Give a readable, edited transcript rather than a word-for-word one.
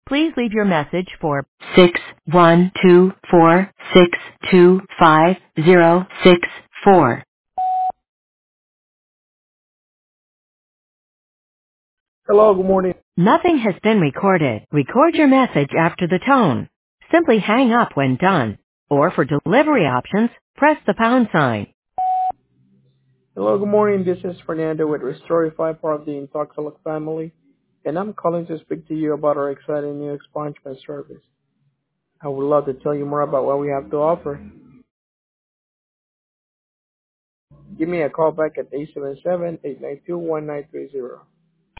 Please leave your message for 61246250064. Hello, good morning. Nothing has been recorded. Record your message after the tone. Simply hang up when done. Or for delivery options, press the pound sign. Hello, good morning. This is Fernando with Restorify, part of the Intoxalog family, and I'm calling to speak to you about our exciting new expungement service. I would love to tell you more about what we have to offer. Give me a call back at 877-892-1930.